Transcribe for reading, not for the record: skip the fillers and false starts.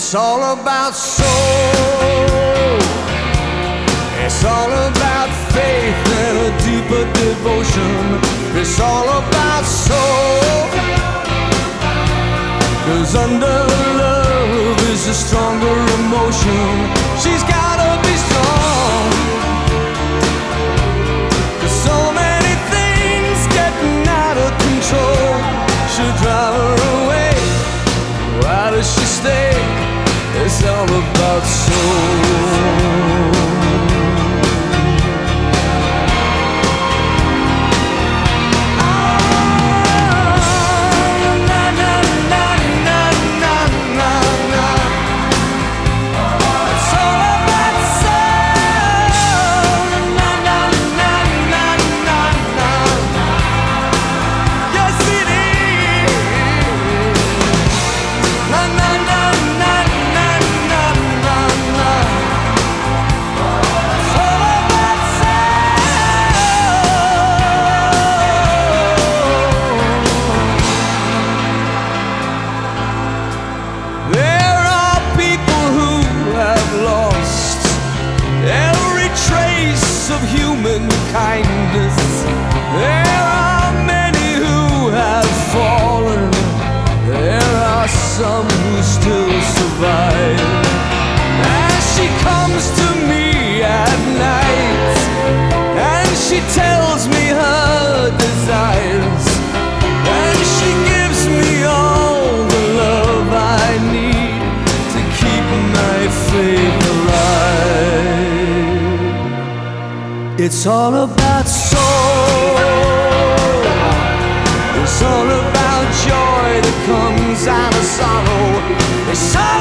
It's all about soul. It's all about faith and a deeper devotion. It's all about soul. 'Cause under love is a stronger emotion. She's gotta be strong. 'Cause so many things getting out of control should drive her away. Why does she stay? It's all about soul. Of human kindness, there are many who have fallen. There are some who still survive. As she comes to me at night and she tells me her desires, and she gives me all the love I need to keep my faith alive. It's all about soul. It's all about joy that comes out of sorrow. It's all